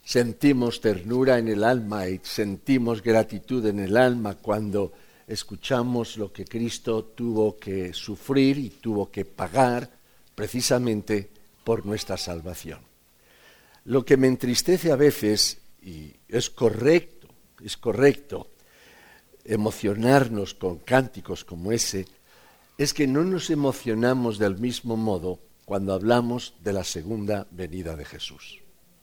sentimos ternura en el alma y sentimos gratitud en el alma cuando escuchamos lo que Cristo tuvo que sufrir y tuvo que pagar precisamente por nuestra salvación. Lo que me entristece a veces, y es correcto emocionarnos con cánticos como ese, es que no nos emocionamos del mismo modo cuando hablamos de la segunda venida de Jesús.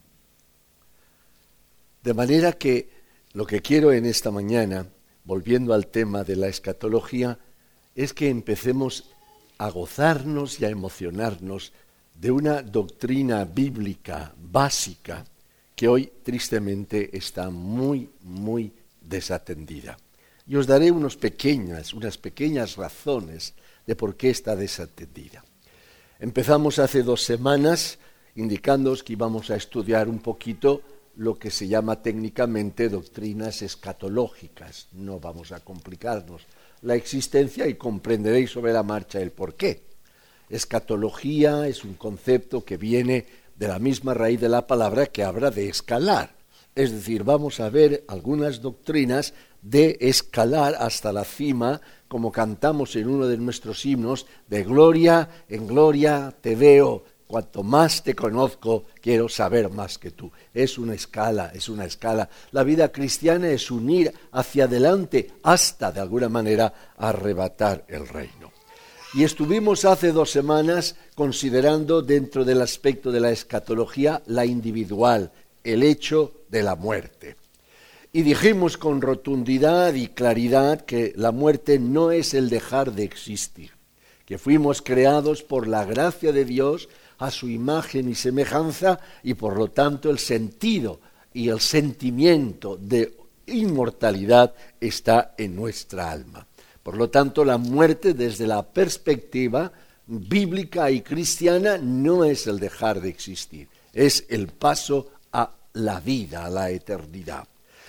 De manera que lo que quiero en esta mañana, volviendo al tema de la escatología, es que empecemos a gozarnos y a emocionarnos de una doctrina bíblica básica que hoy tristemente está muy desatendida. Y os daré unas pequeñas razones de por qué está desatendida. Empezamos hace 2 semanas indicándoos que íbamos a estudiar un poquito lo que se llama técnicamente doctrinas escatológicas. No vamos a complicarnos la existencia y comprenderéis sobre la marcha el porqué. Escatología es un concepto que viene de la misma raíz de la palabra que habla de escalar. Es decir, vamos a ver algunas doctrinas de escalar hasta la cima, como cantamos en uno de nuestros himnos, de gloria en gloria te veo. Cuanto más te conozco, quiero saber más que tú. Es una escala. La vida cristiana es unir hacia adelante hasta, de alguna manera, arrebatar el reino. Y estuvimos hace 2 semanas considerando dentro del aspecto de la escatología la individual, el hecho de la muerte. Y dijimos con rotundidad y claridad que la muerte no es el dejar de existir, que fuimos creados por la gracia de Dios a su imagen y semejanza, y por lo tanto el sentido y el sentimiento de inmortalidad está en nuestra alma. Por lo tanto, la muerte desde la perspectiva bíblica y cristiana no es el dejar de existir, es el paso a la vida, a la eternidad.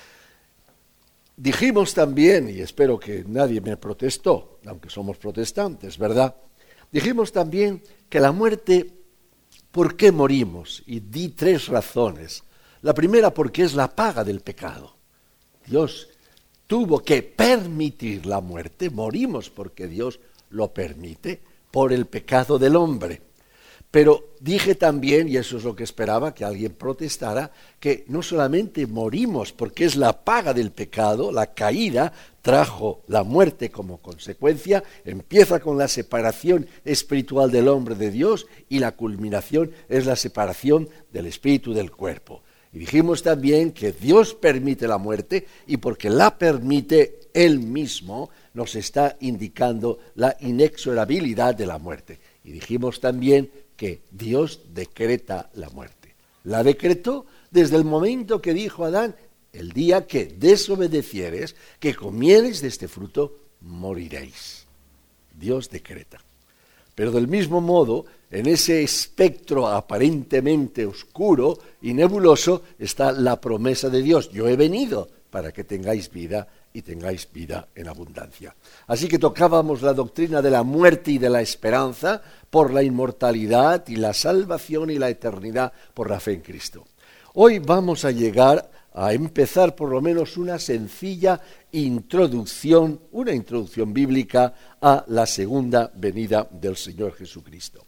Dijimos también, y espero que nadie me protestó, aunque somos protestantes, ¿verdad? Dijimos también que la muerte, ¿por qué morimos? Y di 3 razones. La primera, porque es la paga del pecado. Dios tuvo que permitir la muerte, morimos porque Dios lo permite, por el pecado del hombre. Pero dije también, y eso es lo que esperaba que alguien protestara, que no solamente morimos porque es la paga del pecado, la caída trajo la muerte como consecuencia, empieza con la separación espiritual del hombre de Dios y la culminación es la separación del espíritu del cuerpo. Y dijimos también que Dios permite la muerte y porque la permite Él mismo nos está indicando la inexorabilidad de la muerte. Y dijimos también que Dios decreta la muerte. La decretó desde el momento que dijo a Adán, el día que desobedecieres, que comiereis de este fruto, moriréis. Dios decreta. Pero del mismo modo, en ese espectro aparentemente oscuro y nebuloso está la promesa de Dios. Yo he venido para que tengáis vida y tengáis vida en abundancia. Así que tocábamos la doctrina de la muerte y de la esperanza por la inmortalidad y la salvación y la eternidad por la fe en Cristo. Hoy vamos a llegar a empezar por lo menos una sencilla introducción, una introducción bíblica a la segunda venida del Señor Jesucristo.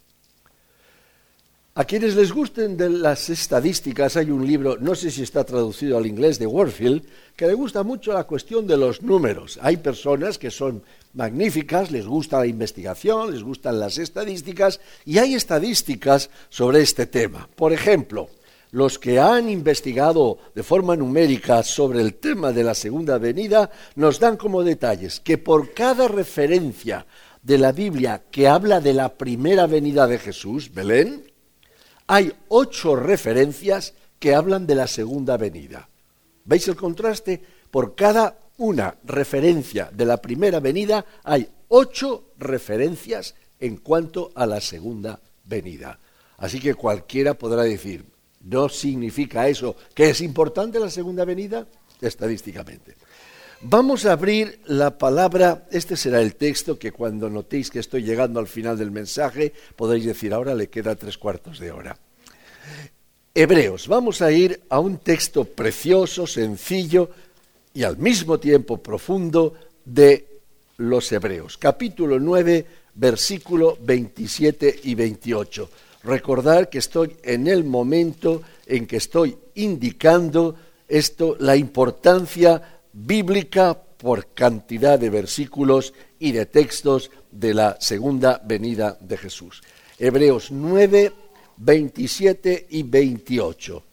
A quienes les gusten de las estadísticas, hay un libro, no sé si está traducido al inglés, de Warfield, que le gusta mucho la cuestión de los números. Hay personas que son magníficas, les gusta la investigación, les gustan las estadísticas, y hay estadísticas sobre este tema. Por ejemplo, los que han investigado de forma numérica sobre el tema de la segunda venida nos dan como detalles que por cada referencia de la Biblia que habla de la primera venida de Jesús, Belén, hay 8 referencias que hablan de la segunda venida. ¿Veis el contraste? Por cada una referencia de la primera venida hay 8 referencias en cuanto a la segunda venida. Así que cualquiera podrá decir, ¿no significa eso que es importante la segunda venida? Estadísticamente. Vamos a abrir la palabra, este será el texto que cuando notéis que estoy llegando al final del mensaje, podéis decir, ahora le queda 3/4 de hora. Hebreos. Vamos a ir a un texto precioso, sencillo y al mismo tiempo profundo de los Hebreos. Capítulo 9, versículo 27 y 28. Recordar que estoy en el momento en que estoy indicando la importancia bíblica por cantidad de versículos y de textos de la segunda venida de Jesús. Hebreos 9, 27 y 28.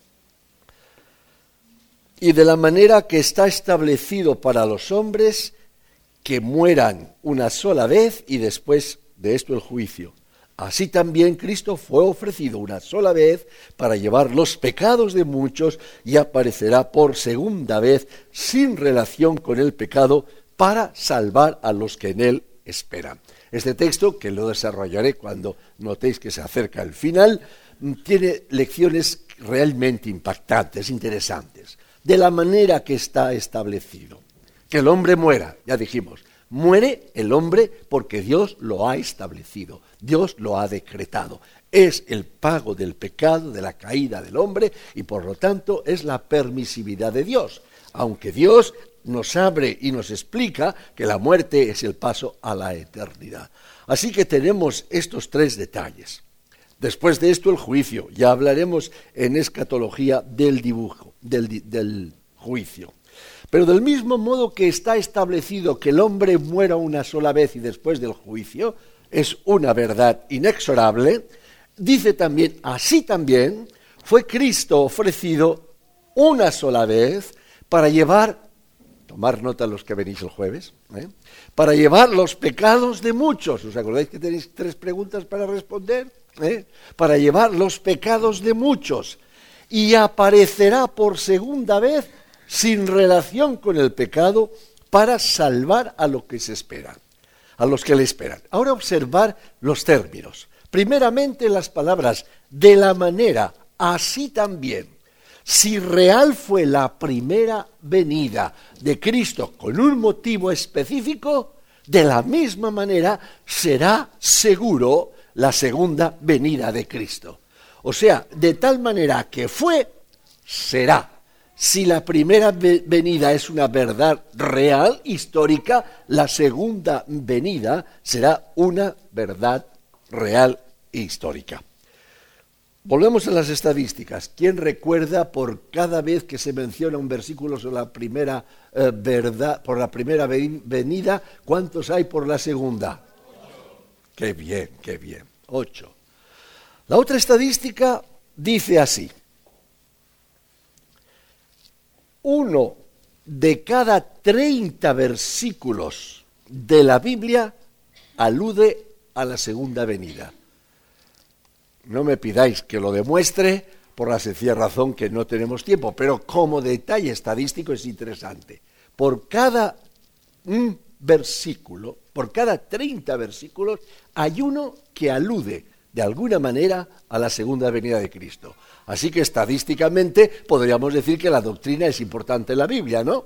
Y de la manera que está establecido para los hombres que mueran una sola vez y después de esto el juicio. Así también Cristo fue ofrecido una sola vez para llevar los pecados de muchos y aparecerá por segunda vez sin relación con el pecado para salvar a los que en él esperan. Este texto, que lo desarrollaré cuando notéis que se acerca el final, tiene lecciones realmente impactantes, interesantes. De la manera que está establecido. Que el hombre muera, ya dijimos. Muere el hombre porque Dios lo ha establecido, Dios lo ha decretado. Es el pago del pecado, de la caída del hombre, y por lo tanto es la permisividad de Dios. Aunque Dios nos abre y nos explica que la muerte es el paso a la eternidad. Así que tenemos estos tres detalles. Después de esto el juicio, ya hablaremos en escatología del juicio. Pero del mismo modo que está establecido que el hombre muera una sola vez y después del juicio, es una verdad inexorable, dice también, así también fue Cristo ofrecido una sola vez para llevar, tomar nota los que venís el jueves, para llevar los pecados de muchos. ¿Os acordáis que tenéis 3 preguntas para responder? Para llevar los pecados de muchos. Y aparecerá por segunda vez sin relación con el pecado para salvar a los que se esperan, a los que le esperan. Ahora observar los términos. Primeramente las palabras de la manera, así también. Si real fue la primera venida de Cristo con un motivo específico, de la misma manera será seguro la segunda venida de Cristo. O sea, de tal manera que fue, será. Si la primera venida es una verdad real, histórica, la segunda venida será una verdad real e histórica. Volvemos a las estadísticas. ¿Quién recuerda por cada vez que se menciona un versículo sobre la primera por la primera venida, cuántos hay por la segunda? 8. Qué bien, qué bien. 8. La otra estadística dice así. 1 de cada 30 versículos de la Biblia alude a la segunda venida. No me pidáis que lo demuestre por la sencilla razón que no tenemos tiempo, pero como detalle estadístico es interesante. Por cada versículo, por cada 30 versículos, hay uno que alude de alguna manera a la segunda venida de Cristo. Así que estadísticamente podríamos decir que la doctrina es importante en la Biblia, ¿no?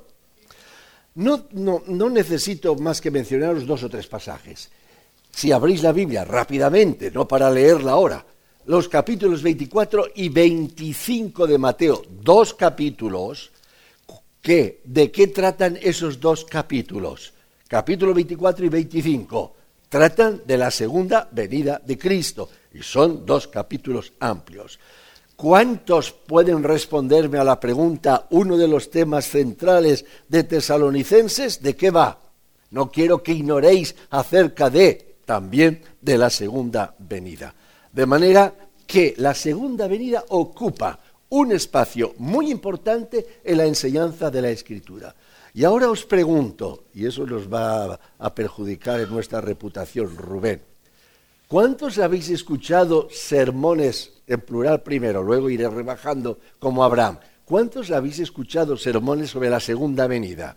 No necesito más que mencionaros 2 o 3 pasajes. Si abrís la Biblia rápidamente, no para leerla ahora, los capítulos 24 y 25 de Mateo, 2 capítulos, ¿de qué tratan esos 2 capítulos? Capítulo 24 y 25, tratan de la segunda venida de Cristo, y son 2 capítulos amplios. ¿Cuántos pueden responderme a la pregunta, uno de los temas centrales de Tesalonicenses, de qué va? No quiero que ignoréis acerca también de la segunda venida. De manera que la segunda venida ocupa un espacio muy importante en la enseñanza de la Escritura. Y ahora os pregunto, y eso nos va a perjudicar en nuestra reputación, Rubén, ¿cuántos habéis escuchado sermones, en plural primero, luego iré rebajando como Abraham? ¿Cuántos habéis escuchado sermones sobre la segunda venida?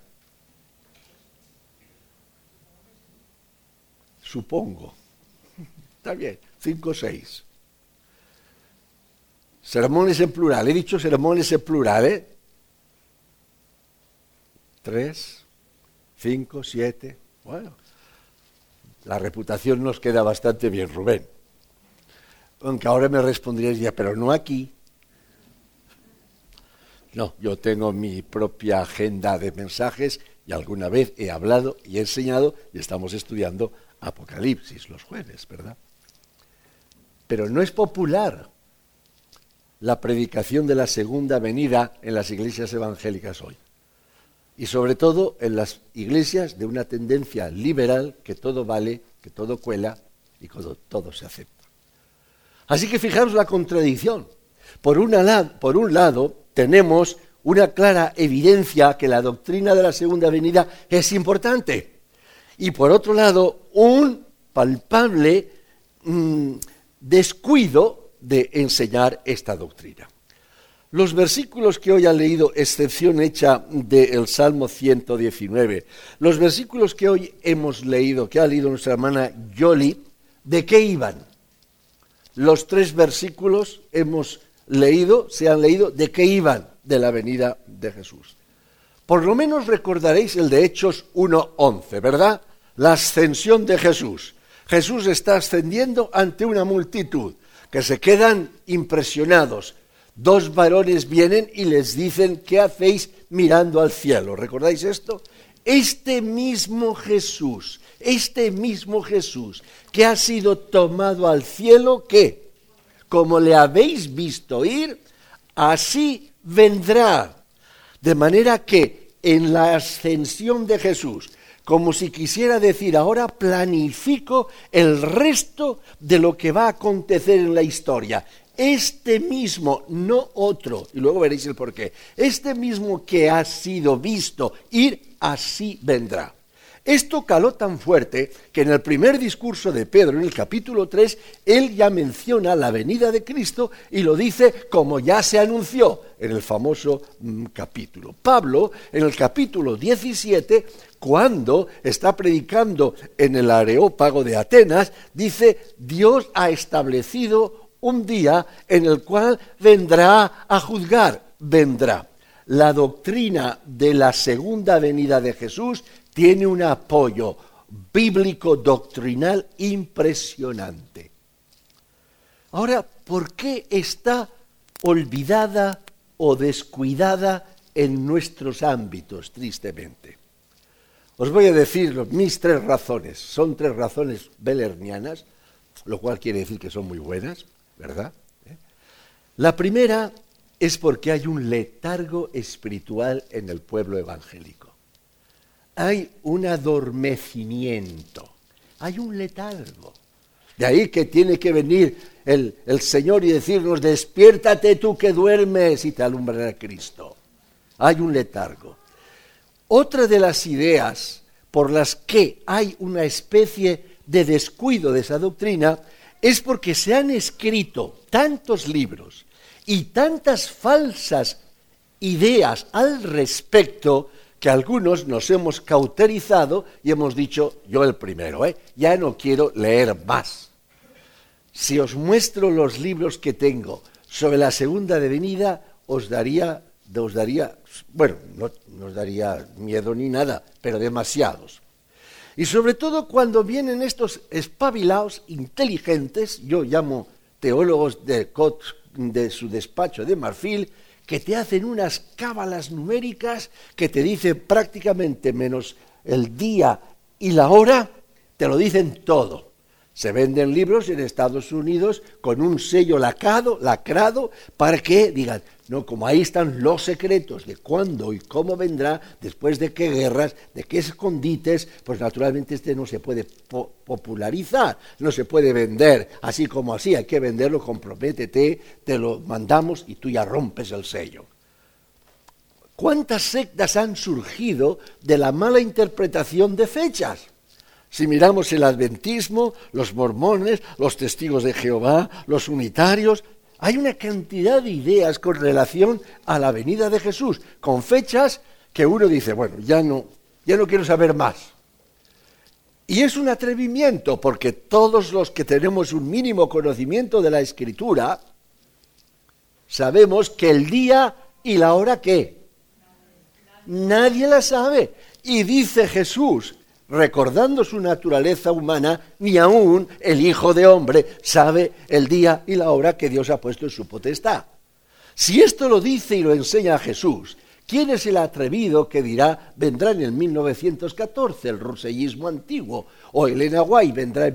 Supongo. Está bien, 5 o 6. Sermones en plural, he dicho sermones en plural, ¿eh? 3, 5, 7, bueno, la reputación nos queda bastante bien, Rubén. Aunque ahora me responderíais ya, pero no aquí, No, yo tengo mi propia agenda de mensajes y alguna vez he hablado y he enseñado y estamos estudiando Apocalipsis los jueves, ¿verdad? Pero no es popular la predicación de la segunda venida en las iglesias evangélicas hoy. Y sobre todo en las iglesias de una tendencia liberal, que todo vale, que todo cuela y que todo se acepta. Así que fijaros la contradicción. Por un lado, tenemos una clara evidencia que la doctrina de la segunda venida es importante. Y por otro lado, un palpable descuido de enseñar esta doctrina. Los versículos que hoy han leído, excepción hecha del Salmo 119, los versículos que hoy hemos leído, que ha leído nuestra hermana Yoli, ¿de qué iban? Los 3 versículos se han leído, ¿de qué iban? De la venida de Jesús. Por lo menos recordaréis el de Hechos 1:11, ¿verdad? La ascensión de Jesús. Jesús está ascendiendo ante una multitud que se quedan impresionados. 2 varones vienen y les dicen, ¿qué hacéis mirando al cielo? ¿Recordáis esto? Este mismo Jesús que ha sido tomado al cielo, ¿qué? Como le habéis visto ir, así vendrá. De manera que en la ascensión de Jesús, como si quisiera decir, ahora planifico el resto de lo que va a acontecer en la historia. Este mismo, no otro, y luego veréis el porqué, este mismo que ha sido visto ir, así vendrá. Esto caló tan fuerte que en el primer discurso de Pedro, en el capítulo 3, él ya menciona la venida de Cristo y lo dice como ya se anunció en el famoso capítulo. Pablo, en el capítulo 17, cuando está predicando en el Areópago de Atenas, dice, Dios ha establecido un día en el cual vendrá a juzgar, vendrá. La doctrina de la segunda venida de Jesús tiene un apoyo bíblico doctrinal impresionante. Ahora, ¿por qué está olvidada o descuidada en nuestros ámbitos, tristemente? Os voy a decir mis 3 razones. Son 3 razones belernianas, lo cual quiere decir que son muy buenas, ¿verdad? La primera es porque hay un letargo espiritual en el pueblo evangélico. Hay un adormecimiento, hay un letargo. De ahí que tiene que venir el Señor y decirnos, despiértate tú que duermes y te alumbrará Cristo. Hay un letargo. Otra de las ideas por las que hay una especie de descuido de esa doctrina es porque se han escrito tantos libros y tantas falsas ideas al respecto que algunos nos hemos cauterizado y hemos dicho, yo el primero, ya no quiero leer más. Si os muestro los libros que tengo sobre la segunda venida, os daría, bueno, no os daría miedo ni nada, pero demasiados. Y sobre todo cuando vienen estos espabilados, inteligentes, yo llamo teólogos de su despacho de marfil, que te hacen unas cábalas numéricas que te dicen prácticamente menos el día y la hora, te lo dicen todo. Se venden libros en Estados Unidos con un sello lacrado, para que digan, no, como ahí están los secretos de cuándo y cómo vendrá, después de qué guerras, de qué escondites, pues naturalmente no se puede popularizar, no se puede vender así como así, hay que venderlo, comprométete, te lo mandamos y tú ya rompes el sello. ¿Cuántas sectas han surgido de la mala interpretación de fechas? Si miramos el adventismo, los mormones, los testigos de Jehová, los unitarios, hay una cantidad de ideas con relación a la venida de Jesús, con fechas que uno dice, bueno, ya no quiero saber más. Y es un atrevimiento, porque todos los que tenemos un mínimo conocimiento de la Escritura, sabemos que el día y la hora, ¿qué? Nadie la sabe. Y dice Jesús, recordando su naturaleza humana, ni aún el Hijo de Hombre sabe el día y la hora que Dios ha puesto en su potestad. Si esto lo dice y lo enseña Jesús, ¿quién es el atrevido que dirá, vendrá en el 1914, el rosellismo antiguo, o Elena White vendrá en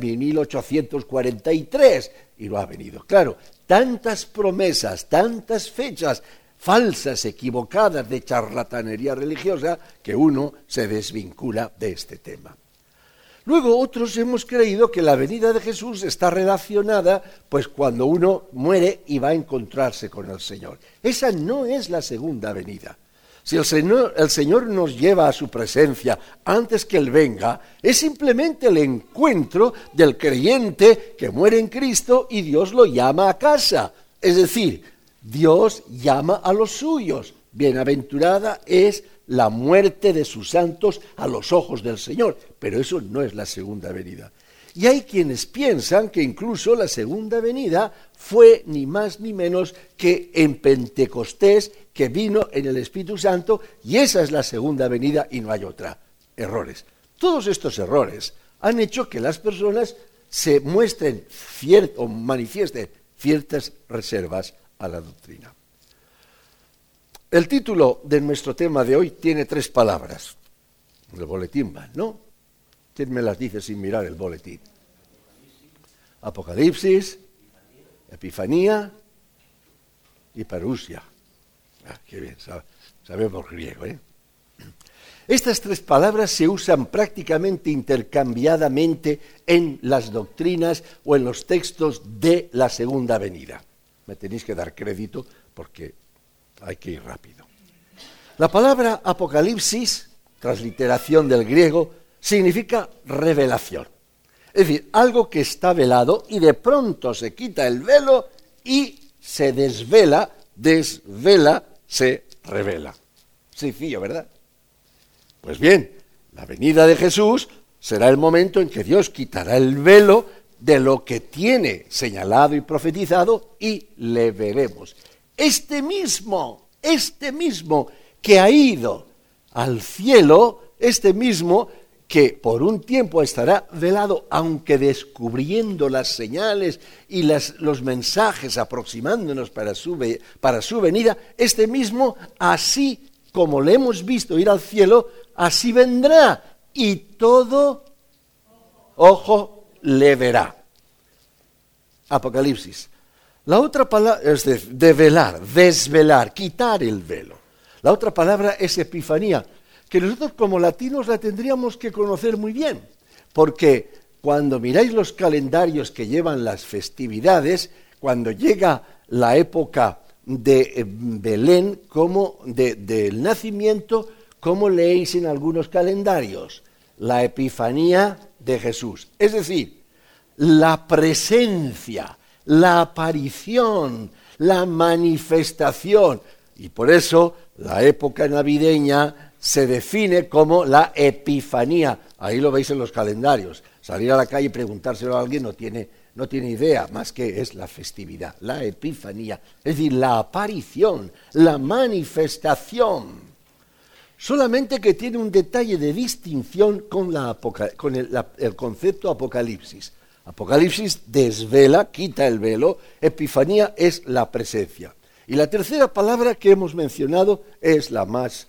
1843, y no ha venido? Claro, tantas promesas, tantas fechas falsas, equivocadas, de charlatanería religiosa, que uno se desvincula de este tema. Luego otros hemos creído que la venida de Jesús está relacionada pues cuando uno muere y va a encontrarse con el Señor. Esa no es la segunda venida. Si el Señor nos lleva a su presencia antes que Él venga, es simplemente el encuentro del creyente que muere en Cristo y Dios lo llama a casa. Es decir, Dios llama a los suyos. Bienaventurada es la muerte de sus santos a los ojos del Señor, pero eso no es la segunda venida. Y hay quienes piensan que incluso la segunda venida fue ni más ni menos que en Pentecostés, que vino en el Espíritu Santo, y esa es la segunda venida y no hay otra. Errores. Todos estos errores han hecho que las personas se muestren o manifiesten ciertas reservas a la doctrina. El título de nuestro tema de hoy tiene 3 palabras. El boletín va, ¿no? ¿Quién me las dice sin mirar el boletín? Apocalipsis, Epifanía y Parusia. Qué bien, sabemos griego, ¿eh? Estas 3 palabras se usan prácticamente intercambiadamente en las doctrinas o en los textos de la segunda venida. Me tenéis que dar crédito porque hay que ir rápido. La palabra Apocalipsis, transliteración del griego, significa revelación. Es decir, algo que está velado y de pronto se quita el velo y se desvela, se revela. Sencillo, ¿verdad? Pues bien, la venida de Jesús será el momento en que Dios quitará el velo de lo que tiene señalado y profetizado y le veremos. Este mismo que ha ido al cielo, este mismo que por un tiempo estará velado, aunque descubriendo las señales y los mensajes, aproximándonos para su venida, este mismo, así como le hemos visto ir al cielo, así vendrá, y todo ojo le verá. Apocalipsis. La otra palabra es de velar, desvelar, quitar el velo. La otra palabra es epifanía, que nosotros como latinos la tendríamos que conocer muy bien, porque cuando miráis los calendarios que llevan las festividades, cuando llega la época de Belén, como del nacimiento, ¿cómo leéis en algunos calendarios? La epifanía de Jesús, es decir, la presencia, la aparición, la manifestación. Y por eso la época navideña se define como la Epifanía. Ahí lo veis en los calendarios. Salir a la calle y preguntárselo a alguien no tiene idea, más que es la festividad, la Epifanía. Es decir, la aparición, la manifestación. Solamente que tiene un detalle de distinción con el concepto Apocalipsis. Apocalipsis desvela, quita el velo, Epifanía es la presencia. Y la tercera palabra que hemos mencionado es la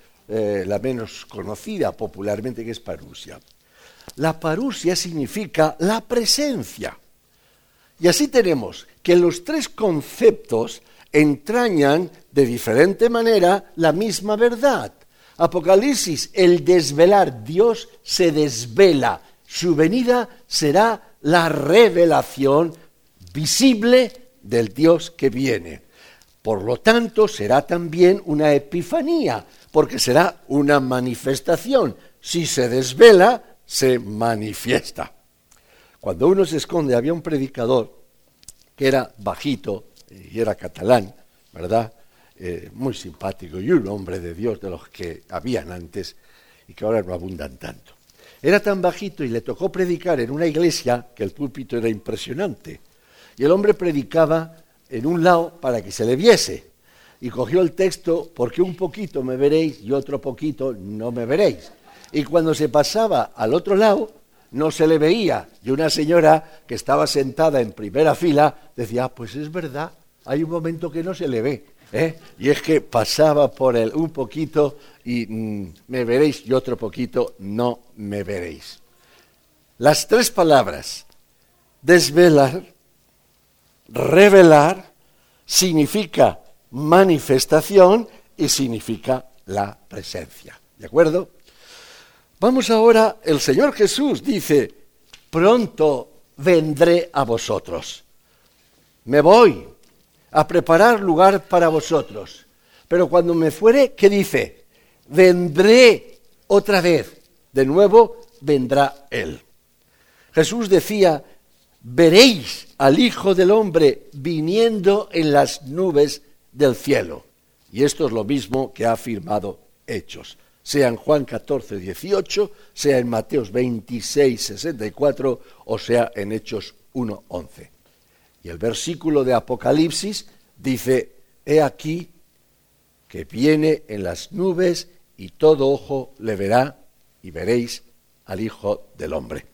menos conocida popularmente, que es parusia. La parusia significa la presencia. Y así tenemos que los 3 conceptos entrañan de diferente manera la misma verdad. Apocalipsis, el desvelar, Dios se desvela. Su venida será la revelación visible del Dios que viene. Por lo tanto, será también una epifanía, porque será una manifestación. Si se desvela, se manifiesta. Cuando uno se esconde, había un predicador que era bajito y era catalán, ¿verdad? Muy simpático y un hombre de Dios de los que habían antes y que ahora no abundan tanto. Era tan bajito y le tocó predicar en una iglesia que el púlpito era impresionante. Y el hombre predicaba en un lado para que se le viese. Y cogió el texto, porque un poquito me veréis y otro poquito no me veréis. Y cuando se pasaba al otro lado, no se le veía. Y una señora que estaba sentada en primera fila decía, pues es verdad, hay un momento que no se le ve. Y es que pasaba por él un poquito y me veréis y otro poquito no me veréis. Las tres palabras, desvelar, revelar, significa manifestación y significa la presencia. ¿De acuerdo? Vamos ahora, el Señor Jesús dice, pronto vendré a vosotros. Me voy a preparar lugar para vosotros. Pero cuando me fuere, ¿qué dice? Vendré otra vez. De nuevo vendrá Él. Jesús decía, veréis al Hijo del Hombre viniendo en las nubes del cielo. Y esto es lo mismo que ha afirmado Hechos. Sea en Juan 14, 18, sea en Mateos 26, 64 o sea en Hechos 1, 11. Y el versículo de Apocalipsis dice, he aquí que viene en las nubes y todo ojo le verá y veréis al Hijo del Hombre.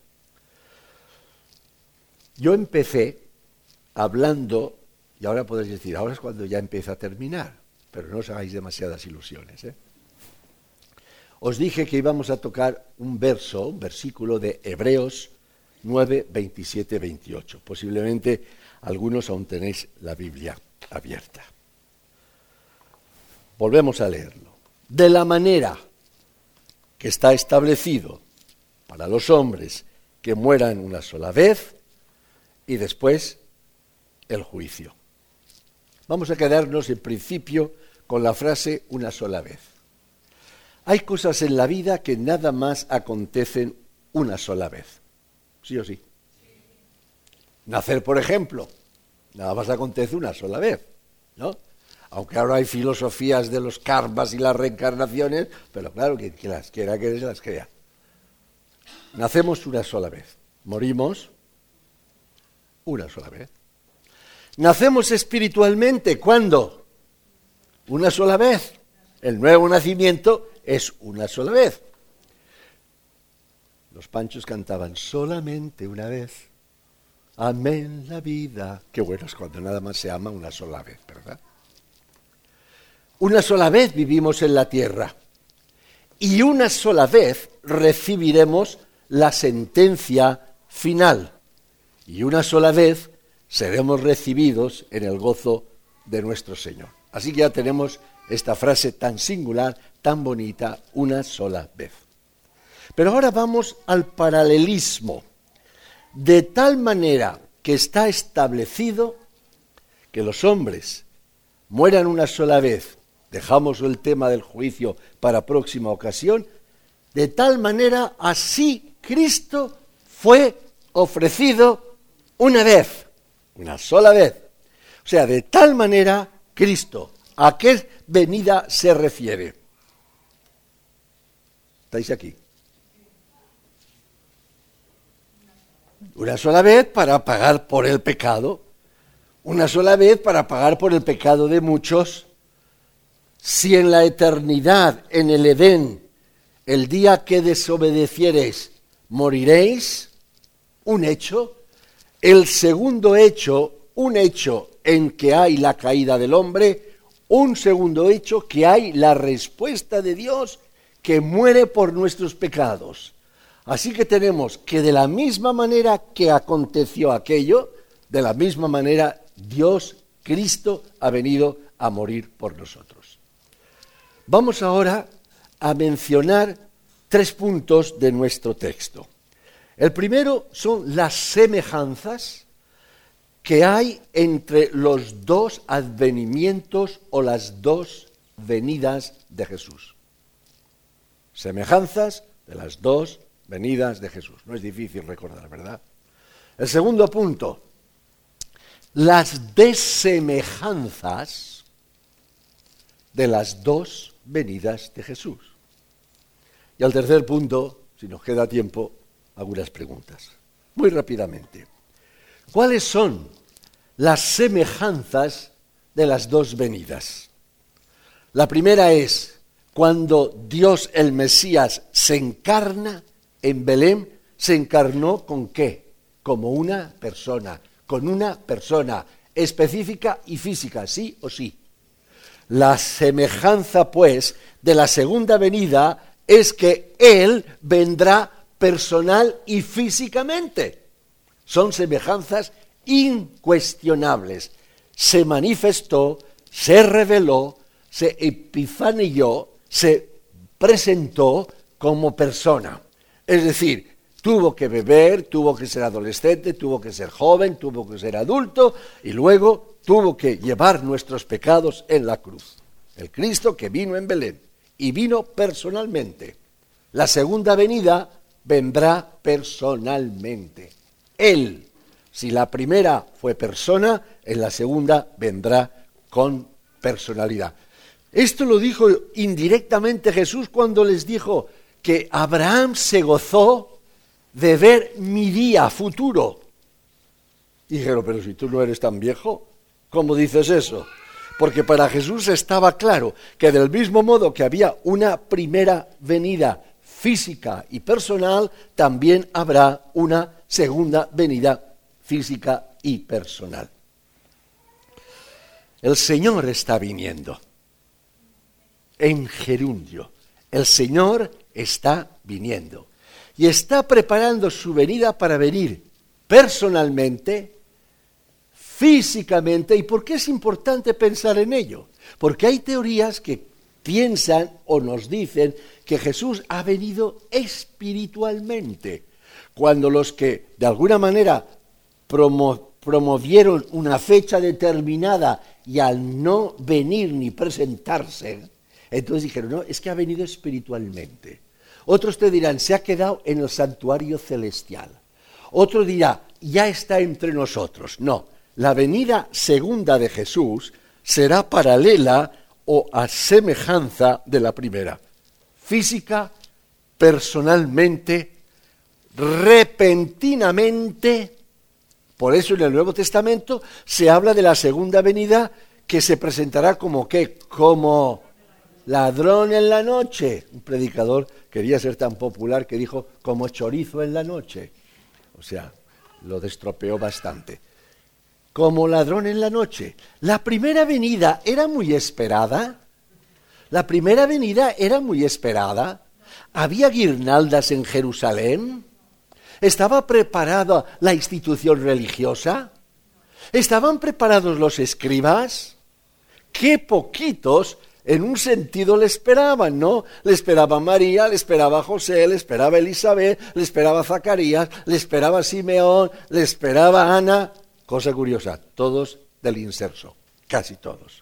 Yo empecé hablando, y ahora podéis decir, ahora es cuando ya empieza a terminar, pero no os hagáis demasiadas ilusiones, Os dije que íbamos a tocar un versículo de Hebreos 9, 27, 28. Posiblemente algunos aún tenéis la Biblia abierta. Volvemos a leerlo. De la manera que está establecido para los hombres que mueran una sola vez y después el juicio. Vamos a quedarnos en principio con la frase una sola vez. Hay cosas en la vida que nada más acontecen una sola vez. ¿Sí o sí? Nacer, por ejemplo, nada más acontece una sola vez, ¿no? Aunque ahora hay filosofías de los karmas y las reencarnaciones, pero claro, que las quiera que las crea. Nacemos una sola vez, morimos una sola vez. Nacemos espiritualmente, ¿cuándo? Una sola vez. El nuevo nacimiento es una sola vez. Los Panchos cantaban solamente una vez. Amén la vida. Qué bueno es cuando nada más se ama una sola vez, ¿verdad? Una sola vez vivimos en la tierra y una sola vez recibiremos la sentencia final y una sola vez seremos recibidos en el gozo de nuestro Señor. Así que ya tenemos esta frase tan singular, tan bonita, una sola vez. Pero ahora vamos al paralelismo, de tal manera que está establecido que los hombres mueran una sola vez, dejamos el tema del juicio para próxima ocasión, de tal manera así Cristo fue ofrecido una vez, una sola vez. O sea, de tal manera Cristo, ¿a qué venida se refiere? ¿Estáis aquí? Una sola vez para pagar por el pecado, una sola vez para pagar por el pecado de muchos. Si en la eternidad, en el Edén, el día que desobedeciereis, moriréis, un hecho. El segundo hecho, un hecho en que hay la caída del hombre, un segundo hecho que hay la respuesta de Dios que muere por nuestros pecados. Así que tenemos que de la misma manera que aconteció aquello, de la misma manera Dios, Cristo, ha venido a morir por nosotros. Vamos ahora a mencionar 3 puntos de nuestro texto. El primero son las semejanzas que hay entre los 2 advenimientos o las 2 venidas de Jesús. Semejanzas de las 2 venidas de Jesús. No es difícil recordar, ¿verdad? El segundo punto, las desemejanzas de las 2 venidas de Jesús. Y al tercer punto, si nos queda tiempo, algunas preguntas. Muy rápidamente. ¿Cuáles son las semejanzas de las 2 venidas? La primera es cuando Dios el Mesías se encarna en Belén, se encarnó ¿con qué? Como una persona, con una persona específica y física, sí o sí. La semejanza, pues, de la segunda venida es que Él vendrá personal y físicamente. Son semejanzas incuestionables. Se manifestó, se reveló, se epifaneó, se presentó como persona. Es decir, tuvo que beber, tuvo que ser adolescente, tuvo que ser joven, tuvo que ser adulto y luego tuvo que llevar nuestros pecados en la cruz. El Cristo que vino en Belén y vino personalmente. La segunda venida vendrá personalmente. Él, si la primera fue persona, en la segunda vendrá con personalidad. Esto lo dijo indirectamente Jesús cuando les dijo que Abraham se gozó de ver mi día futuro. Y dijeron, pero si tú no eres tan viejo, ¿cómo dices eso? Porque para Jesús estaba claro que del mismo modo que había una primera venida física y personal, también habrá una segunda venida física y personal. El Señor está viniendo. En gerundio, el Señor está viniendo. Y está preparando su venida para venir personalmente, físicamente. ¿Y por qué es importante pensar en ello? Porque hay teorías que piensan o nos dicen que Jesús ha venido espiritualmente, cuando los que de alguna manera promovieron una fecha determinada y al no venir ni presentarse, entonces dijeron, no, es que ha venido espiritualmente. Otros te dirán, se ha quedado en el santuario celestial. Otro dirá, ya está entre nosotros. No, la venida segunda de Jesús será paralela o a semejanza de la primera. Física, personalmente, repentinamente. Por eso en el Nuevo Testamento se habla de la segunda venida que se presentará como ¿qué? Como ladrón en la noche. Un predicador quería ser tan popular que dijo como chorizo en la noche. O sea, lo destropeó bastante. Como ladrón en la noche. La primera venida era muy esperada. La primera venida era muy esperada. Había guirnaldas en Jerusalén. ¿Estaba preparada la institución religiosa? ¿Estaban preparados los escribas? ¡Qué poquitos en un sentido le esperaban, ¿no? Le esperaba María, le esperaba José, le esperaba Elizabeth, le esperaba Zacarías, le esperaba Simeón, le esperaba Ana. Cosa curiosa, todos del inserso, casi todos,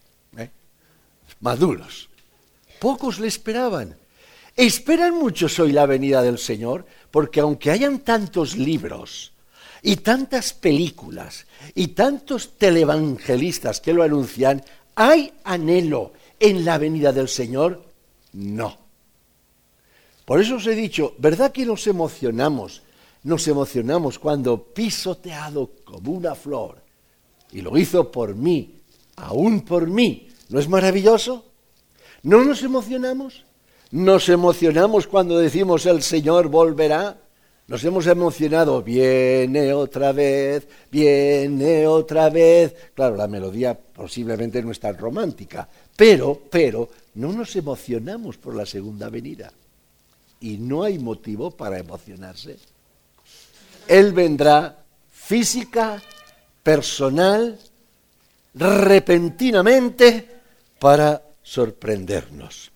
maduros. Pocos le esperaban. Esperan muchos hoy la venida del Señor, porque aunque hayan tantos libros y tantas películas y tantos televangelistas que lo anuncian, ¿hay anhelo en la venida del Señor? No. Por eso os he dicho, ¿verdad que nos emocionamos? Nos emocionamos cuando pisoteado como una flor, y lo hizo por mí, aún por mí. ¿No es maravilloso? ¿No nos emocionamos? Nos emocionamos cuando decimos el Señor volverá. Nos hemos emocionado, viene otra vez, viene otra vez. Claro, la melodía posiblemente no es tan romántica, pero no nos emocionamos por la segunda venida. Y no hay motivo para emocionarse. Él vendrá física, personal, repentinamente para sorprendernos.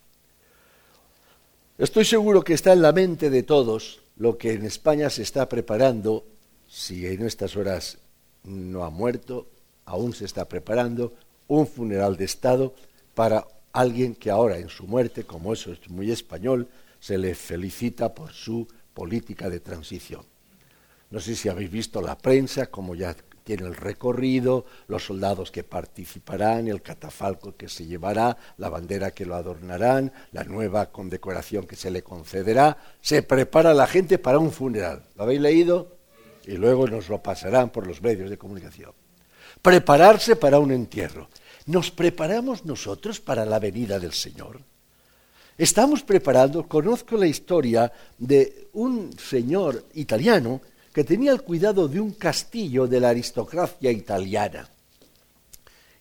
Estoy seguro que está en la mente de todos lo que en España se está preparando, si en estas horas no ha muerto, aún se está preparando un funeral de Estado para alguien que ahora en su muerte, como eso es muy español, se le felicita por su política de transición. No sé si habéis visto la prensa, como ya tiene el recorrido, los soldados que participarán, el catafalco que se llevará, la bandera que lo adornarán, la nueva condecoración que se le concederá. Se prepara la gente para un funeral. ¿Lo habéis leído? Y luego nos lo pasarán por los medios de comunicación. Prepararse para un entierro. ¿Nos preparamos nosotros para la venida del Señor? Estamos preparando, conozco la historia de un señor italiano que tenía el cuidado de un castillo de la aristocracia italiana.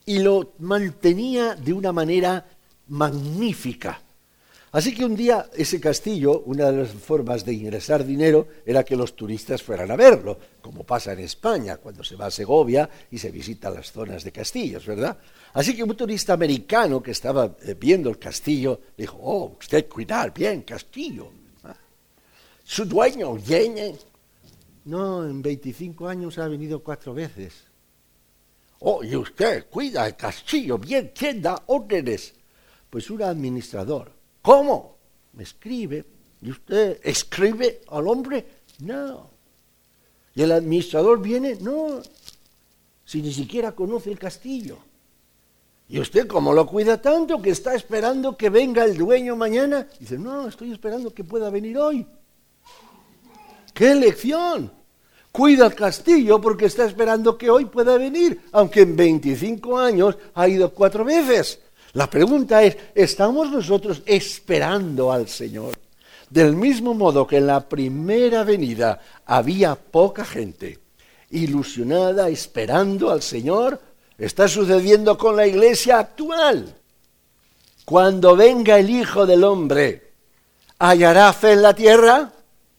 y lo mantenía de una manera magnífica. Así que un día ese castillo, una de las formas de ingresar dinero era que los turistas fueran a verlo, como pasa en España, cuando se va a Segovia y se visitan las zonas de castillos, ¿verdad? Así que un turista americano que estaba viendo el castillo dijo, oh, usted cuidar bien, castillo. Su dueño viene. No, en 25 años ha venido 4 veces. Oh, y usted cuida el castillo bien, ¿quién da órdenes? Pues un administrador. ¿Cómo? Me escribe. ¿Y usted escribe al hombre? No. ¿Y el administrador viene? No. Si ni siquiera conoce el castillo. ¿Y usted cómo lo cuida tanto que está esperando que venga el dueño mañana? Dice, no, estoy esperando que pueda venir hoy. ¡Qué lección! Cuida el castillo porque está esperando que hoy pueda venir, aunque en 25 años ha ido 4 veces. La pregunta es, ¿estamos nosotros esperando al Señor? Del mismo modo que en la primera venida había poca gente ilusionada esperando al Señor, está sucediendo con la iglesia actual. Cuando venga el Hijo del Hombre, ¿hallará fe en la tierra?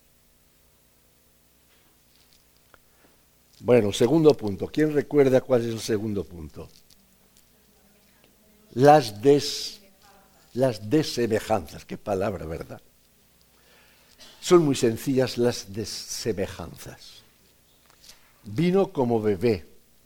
Bueno, segundo punto. ¿Quién recuerda cuál es el segundo punto? Las desemejanzas. Qué palabra, ¿verdad? Son muy sencillas las desemejanzas. Vino como bebé,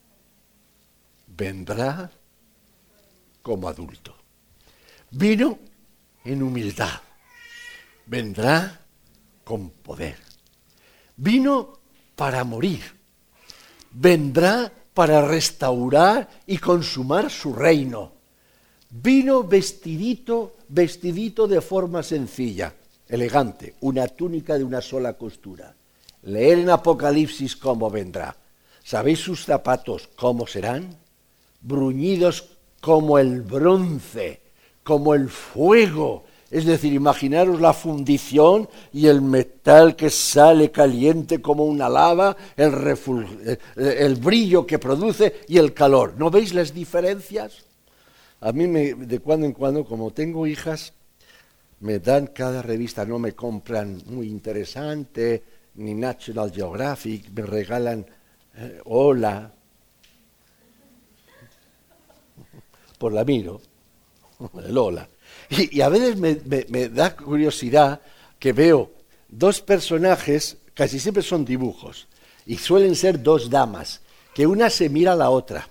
vendrá como adulto. Vino en humildad, vendrá con poder. Vino para morir, vendrá para restaurar y consumar su reino. Vino vestidito de forma sencilla, elegante, una túnica de una sola costura. Leer en Apocalipsis cómo vendrá. ¿Sabéis sus zapatos cómo serán? Bruñidos como el bronce, como el fuego. Es decir, imaginaros la fundición y el metal que sale caliente como una lava, el brillo que produce y el calor. ¿No veis las diferencias? A mí de cuando en cuando, como tengo hijas, me dan cada revista, no me compran muy interesante, ni National Geographic, me regalan Hola, por la miro, el Hola. Y a veces me da curiosidad que veo 2 personajes, casi siempre son dibujos, y suelen ser 2 damas, que una se mira a la otra,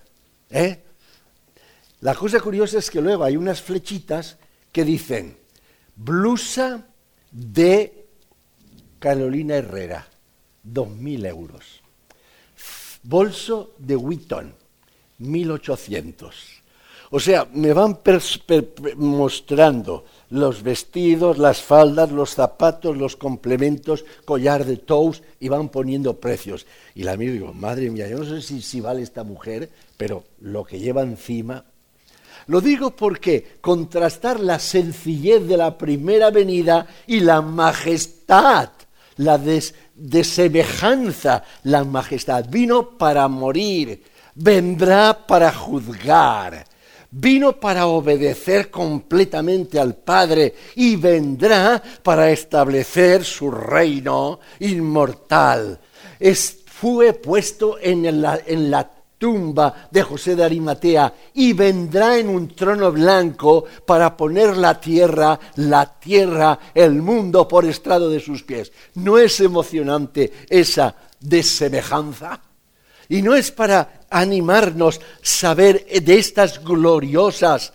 La cosa curiosa es que luego hay unas flechitas que dicen, blusa de Carolina Herrera, 2.000 euros. Bolso de Vuitton, 1.800. O sea, me van mostrando los vestidos, las faldas, los zapatos, los complementos, collar de tous, y van poniendo precios. Y la miro y digo, madre mía, yo no sé si vale esta mujer, pero lo que lleva encima. Lo digo porque contrastar la sencillez de la primera venida y la majestad, la desemejanza, la majestad. Vino para morir, vendrá para juzgar, vino para obedecer completamente al Padre y vendrá para establecer su reino inmortal. Fue puesto en la tumba de José de Arimatea y vendrá en un trono blanco para poner la tierra, el mundo por estrado de sus pies. ¿No es emocionante esa desemejanza? Y no es para animarnos saber de estas gloriosas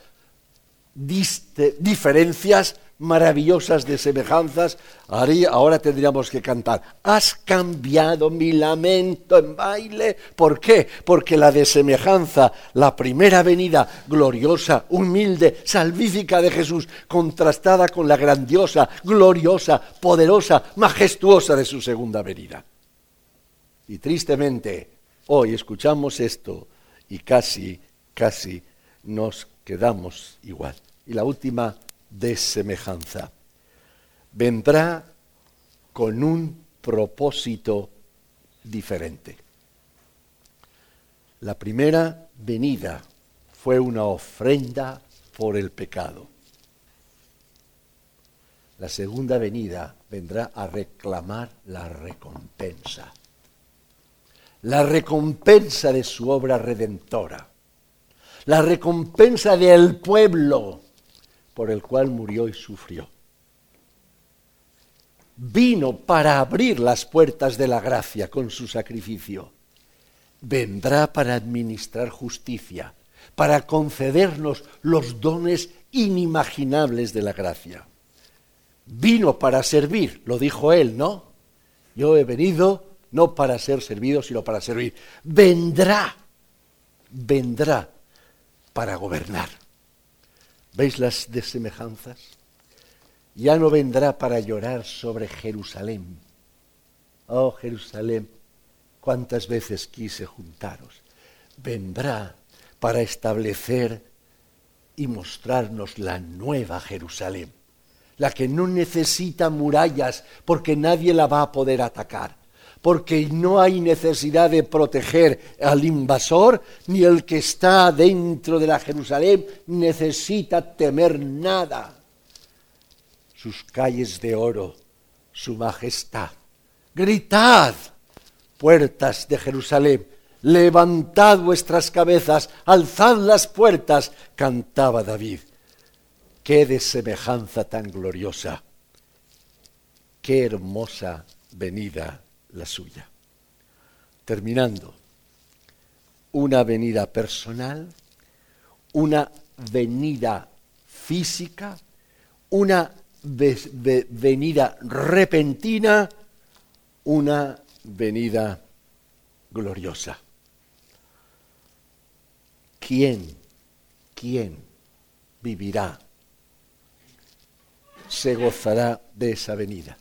diferencias maravillosas de semejanzas. Ahora tendríamos que cantar, has cambiado mi lamento en baile. ¿Por qué? Porque la desemejanza, la primera venida gloriosa, humilde, salvífica de Jesús, contrastada con la grandiosa, gloriosa, poderosa, majestuosa de su segunda venida. Y tristemente, hoy escuchamos esto y casi nos quedamos igual. Y la última desemejanza. Vendrá con un propósito diferente. La primera venida fue una ofrenda por el pecado. La segunda venida vendrá a reclamar la recompensa de su obra redentora, la recompensa del pueblo por el cual murió y sufrió. Vino para abrir las puertas de la gracia con su sacrificio. Vendrá para administrar justicia, para concedernos los dones inimaginables de la gracia. Vino para servir, lo dijo él, ¿no? Yo he venido no para ser servido, sino para servir. Vendrá para gobernar. ¿Veis las desemejanzas? Ya no vendrá para llorar sobre Jerusalén. Oh, Jerusalén, cuántas veces quise juntaros. Vendrá para establecer y mostrarnos la nueva Jerusalén, la que no necesita murallas porque nadie la va a poder atacar, porque no hay necesidad de proteger al invasor, ni el que está dentro de la Jerusalén necesita temer nada. Sus calles de oro, su majestad. Gritad, puertas de Jerusalén, levantad vuestras cabezas, alzad las puertas, cantaba David. ¡Qué desemejanza tan gloriosa! ¡Qué hermosa venida la suya! Terminando, una venida personal, una venida física, una venida repentina, una venida gloriosa. ¿Quién vivirá? Se gozará de esa venida.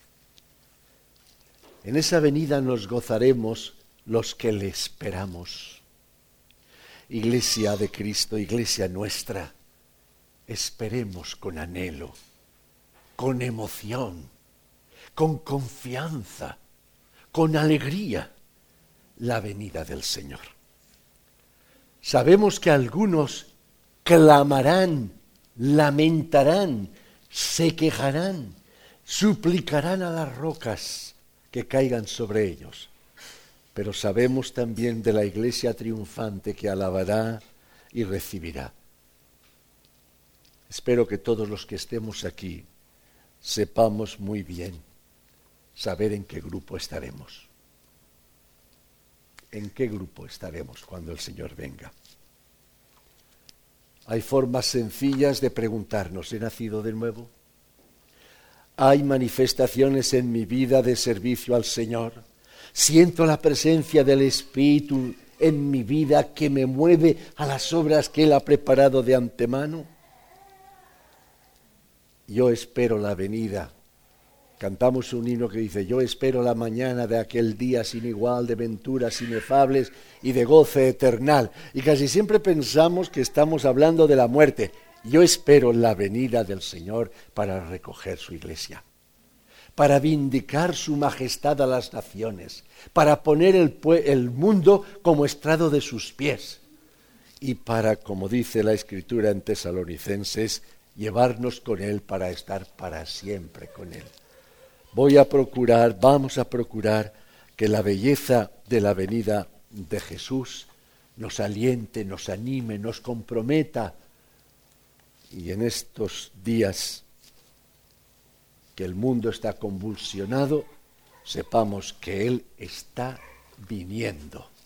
En esa venida nos gozaremos los que le esperamos. Iglesia de Cristo, iglesia nuestra, esperemos con anhelo, con emoción, con confianza, con alegría, la venida del Señor. Sabemos que algunos clamarán, lamentarán, se quejarán, suplicarán a las rocas que caigan sobre ellos. Pero sabemos también de la iglesia triunfante que alabará y recibirá. Espero que todos los que estemos aquí sepamos muy bien saber en qué grupo estaremos. ¿En qué grupo estaremos cuando el Señor venga? Hay formas sencillas de preguntarnos, ¿he nacido de nuevo? ¿Hay manifestaciones en mi vida de servicio al Señor? ¿Siento la presencia del Espíritu en mi vida que me mueve a las obras que Él ha preparado de antemano? Yo espero la venida. Cantamos un himno que dice, yo espero la mañana de aquel día sin igual, de venturas inefables y de goce eternal. Y casi siempre pensamos que estamos hablando de la muerte. Yo espero la venida del Señor para recoger su iglesia, para vindicar su majestad a las naciones, para poner el mundo como estrado de sus pies y para, como dice la Escritura en Tesalonicenses, llevarnos con Él para estar para siempre con Él. Vamos a procurar que la belleza de la venida de Jesús nos aliente, nos anime, nos comprometa. Y en estos días que el mundo está convulsionado, sepamos que Él está viniendo.